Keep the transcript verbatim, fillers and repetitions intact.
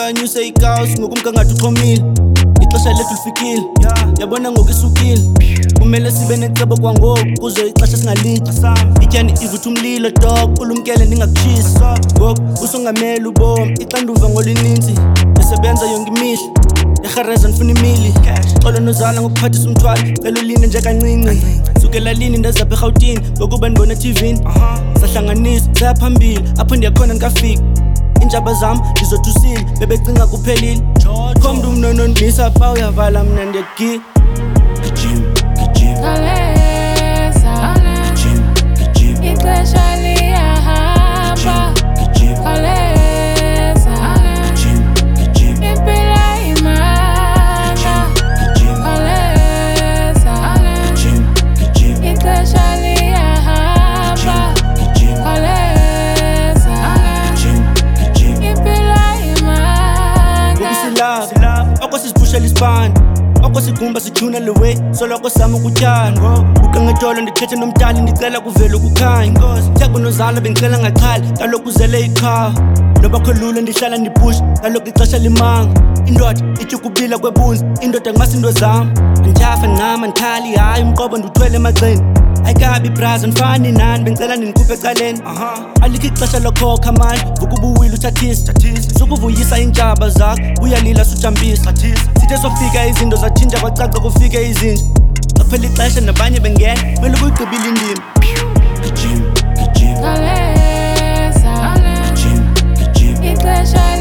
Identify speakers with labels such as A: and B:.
A: anyuse ikaos ngokumgangatho uxhomile ixesha lethu lifikile yabona ngoku isukile kumele sibe necebo kwangoku kuze ixesha singalinki ityani ivutha umlilo dog ulumkele ndingakushisi ngoku usungamele ubomi ixanduva ngoluninzi ndisebenza yonke imihla ndirhareza ndifuna imili xolo nozala ngokuphathisa umthwalo cela ulinde nje kancinci sukela lini ndazapha erhawutini ngokuba ndibona etivini sahlanganisa sayaphambili apho ndiyakhona ndikafika iintshaba zam ndizothusile bebecinga kuphelile kho mntu mnonondisa pha uyavala mna ndiyagila gijim gijim
B: Kaleza
A: gijim gijim
B: ixesha liyahamba Kaleza
A: gijim gijim
B: impilo imana Kaleza
A: gijim gijim
B: ixesha liyahamba Kaleza impilo imana
A: ngokusilapha oko siziphushela isibani oko sigumba sijuna le way soloko sama ukutyala ukangetolo ndithethe nomdali ndicela kuvele ukukhanya theko nozala bendicela ngaqhala kaloku uzele iqhawa noba kho lula ndihlala ndipusha kaloku ixesha limanga indoda itya ukubila kwebunzi indoda ngumasindo zam andithafa ncama ndikhali hayi umqobo ndiwuthwele emagxeni ayikabi braza ndifani nani bendicela ndinikhuphe ecaleni alikho ixesha lokhokha manje vuka ubuwile uthathisa sukuvuyisa iintshaba zakho uyalila sujambisa sithe sofika izinto zatshintsha kwacaca kufike izinja qaphela ixesha nabanye bengena mele ukuyigqibile indima gijim gijim
B: Kaleza
A: gijim gijim
B: ixesha